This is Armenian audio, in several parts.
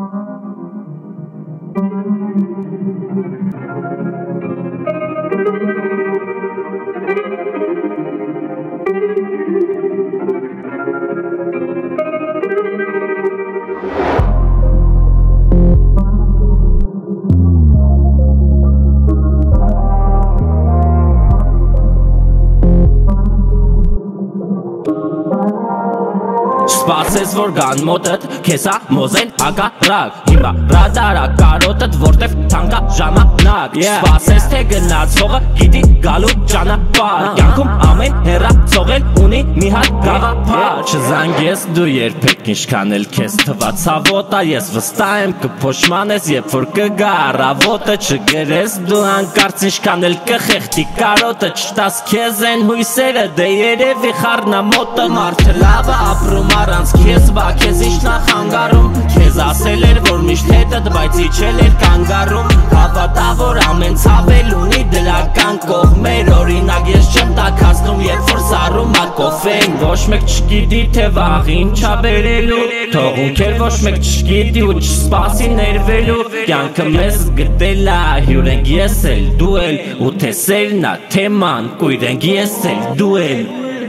Սպասես որ գան մոտդ, քեզ մոզեն հակառակ Հիմա ռադարա կարոտդ, որտև թանկա ժամանակ Սպասես թե գնացողը գիտի գալու ճանապարհ Կյանքում ամեն հեռացողել ունի մի հատ գաղափար Չզանգես դու երբեք ինչքան էլ քեզ թված հավոտա Ես վստահ եմ կփոշմանես, երբ որ կգա առավոտը Չգրես դու հանկարծ ինչքան էլ կխեղդի կարոտը Չտաս քեզ են հույսերը, դե երևի խառնամոտը Մարդը լավը ապրում առանց քեզ բա քեզ ինչ նախանգարում Քեզ ասել էր որ միշտ հետդ բայց իջել էր կանգառում Հավատա որ ամեն ցավել ունի դրական կողմեր Օրինակ ես չեմ տաքացնում երբ որ սառում ա կոֆեն Ոչ մեկ չգիտի թե վաղ ինչա բերելու Թող ունքեր ոչ մեկ չգիտի ու չսպասի ներվելու Կյանքը մեզ գտել ա հյուր ենք ես էլ դու էլ Ու թե սերն ա թեման կույր ենք ես էլ դու էլ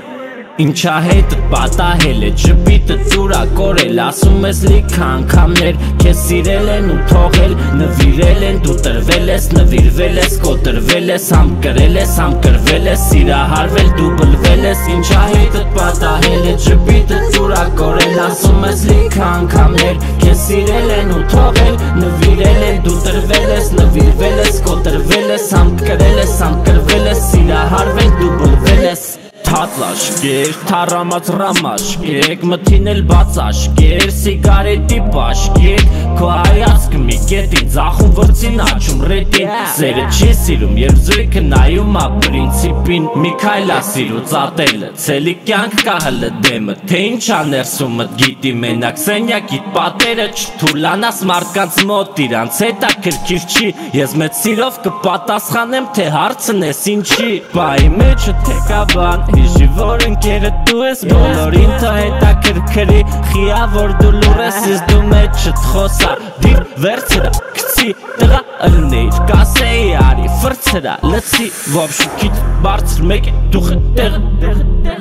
Ինչա հետդ պատահել է ջպիտը ծուրա կորել Ասում ես լիք անգամներ քեզ սիրել են ու թողել Նվիրել են դու տրվել ես, նվիրվել ես, կոտրվել ես Համ կրել ես, համ կրվել ես, սիրահարվել դու բլվել ես Ինչա հետդ պատահել է ջպիտը ծուրա կորել Ասում ես լիք անգամներ քեզ սիրել են ու թողել Նվիրել են դու տրվել ես, նվիրվել ես, կոտրվել ես Համ կրել ես, համ կրվել ես, սիրահարվել դու բլվել ես Թատլաշկեր, թարամած ռամաշկեք, մթին էլ բացաշկեր, սիգարետի պաշկեք Քո հայացքը մի կետին, ձախում վրձին աչում ռետին Սերը չի սիրում, երբ զույգը նայում ա պրինցիպին Մի քայլ ա սիրուց ատելը, ցելի կյանք կա հլը դեմը Թե ինչ ա ներսումդ գիտի մենակ սենյակիդ պատերը Չթուլանաս մարդկանց մոտ, իրանց հետ ա քրքիր չի Ես մեծ սիրով կպատասխանեմ, թե հարցն ես ինչի Բայի մեջը թեկա բան Հիշի որ ընկերը դու ես բոլորին թա հետաքրքրի Խիա որ դու լուր ես ես դու մեջդ խոսա Դիր վերցրա կցի տղա ըլնեիր կասեի արի վրցրա լցի Վաբշուքիտ բարձր մեկ է դուխը տեղը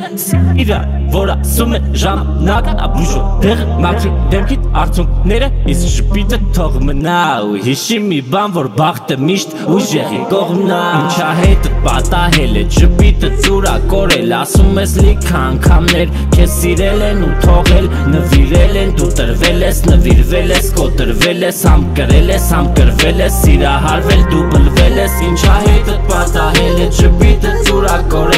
Սիրա որ ասում է ժամանակը աբուժո տեղը Մաքրի դեմքիտ արցունքները իս շպիտը թող մնա Ու հիշի մի բան որ բախտը միշտ ուժեղի կողմնա Ինչա հետդ պատահել է ջպիտը ծուրա կորել Ասում ես լիք անգամներ քեզ սիրել են ու թողել Նվիրել են դու տրվել ես, նվիրվել ես, կոտրվել ես Համ կրել ես, համ կրվել ես, սիրահարվել դու բլվել ես Ինչա հետդ պատահել է ջպիտը ծուրա կորել